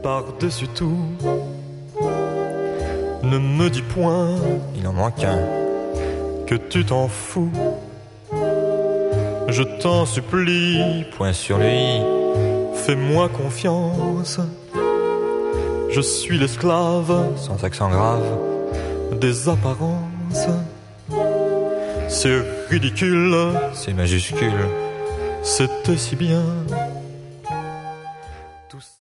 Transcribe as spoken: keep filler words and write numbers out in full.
par-dessus tout. Ne me dis point, il en manque un, que tu t'en fous. Je t'en supplie, point sur lui, fais-moi confiance. Je suis l'esclave, sans accent grave, des apparences. C'est ridicule, c'est majuscule, c'était si bien.